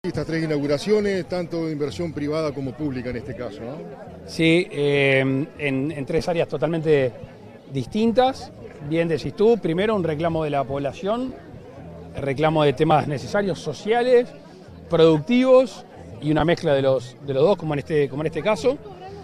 Estas tres inauguraciones, tanto de inversión privada como pública en este caso, ¿no? Sí, en tres áreas totalmente distintas. Bien decís tú, primero un reclamo de la población, el reclamo de temas necesarios, sociales, productivos y una mezcla de los dos, como en este caso.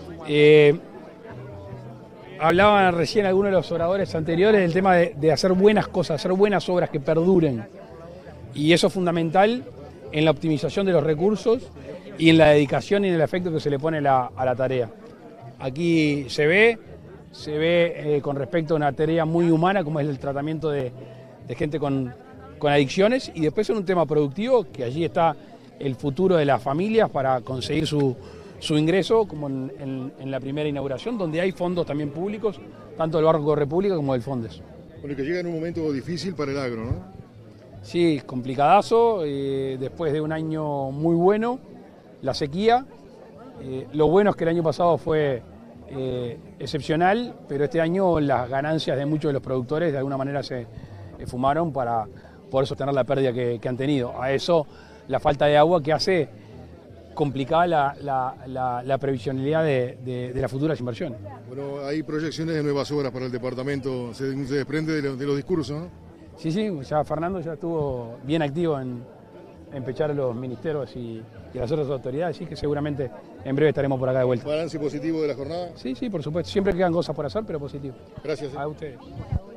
Hablaban recién algunos de los oradores anteriores del tema de hacer buenas cosas, hacer buenas obras que perduren. Y eso es fundamental en la optimización de los recursos y en la dedicación y en el afecto que se le pone a la tarea. Aquí se ve con respecto a una tarea muy humana como es el tratamiento de gente con adicciones, y después en un tema productivo, que allí está el futuro de las familias para conseguir su ingreso, como en la primera inauguración, donde hay fondos también públicos, tanto del Banco de República como del Fondes. Bueno, que llega en un momento difícil para el agro, ¿no? Sí, complicadazo, después de un año muy bueno, la sequía. Lo bueno es que el año pasado fue excepcional, pero este año las ganancias de muchos de los productores de alguna manera se fumaron para poder sostener la pérdida que han tenido. A eso la falta de agua que hace complicada la previsibilidad de las futuras inversiones. Bueno, hay proyecciones de nuevas obras para el departamento, se desprende de los discursos, ¿no? Sí, ya Fernando ya estuvo bien activo en pechar a los ministerios y las otras autoridades, así que seguramente en breve estaremos por acá de vuelta. ¿Balance positivo de la jornada? Sí, por supuesto. Siempre quedan cosas por hacer, pero positivo. Gracias. A ustedes.